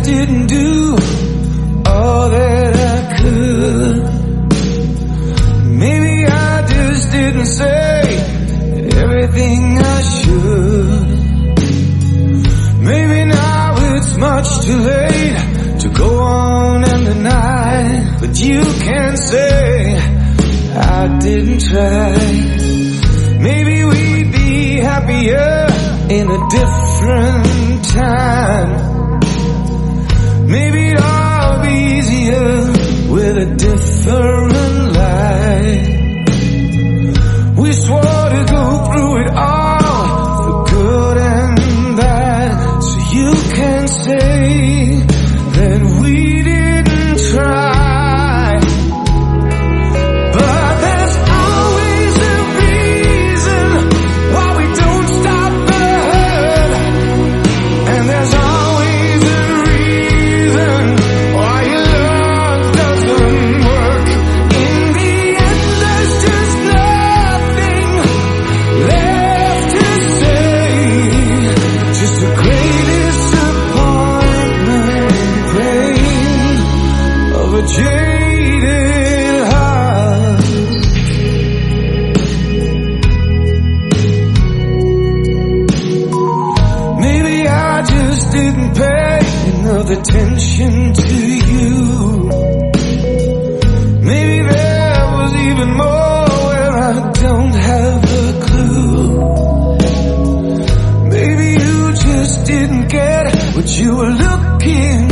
didn't do all that I could. Maybe I just didn't say everything I should. Maybe now it's much too late to go on and deny, but you can't say I didn't try. Maybe we'd be happier in a different time. Maybe it'd all be easier with a different life. We swore to go through it all for good and bad, so you can say that we didn't try. But there's always a reason why we don't stop the hurt, and there's always a reason why your love doesn't work. In the end, there's just nothing left to say, just a great disappointment and pain of a jaded heart. Maybe I just didn't pay enough attention to you. Maybe there was even more where I don't have a clue. Maybe you just didn't get what you were looking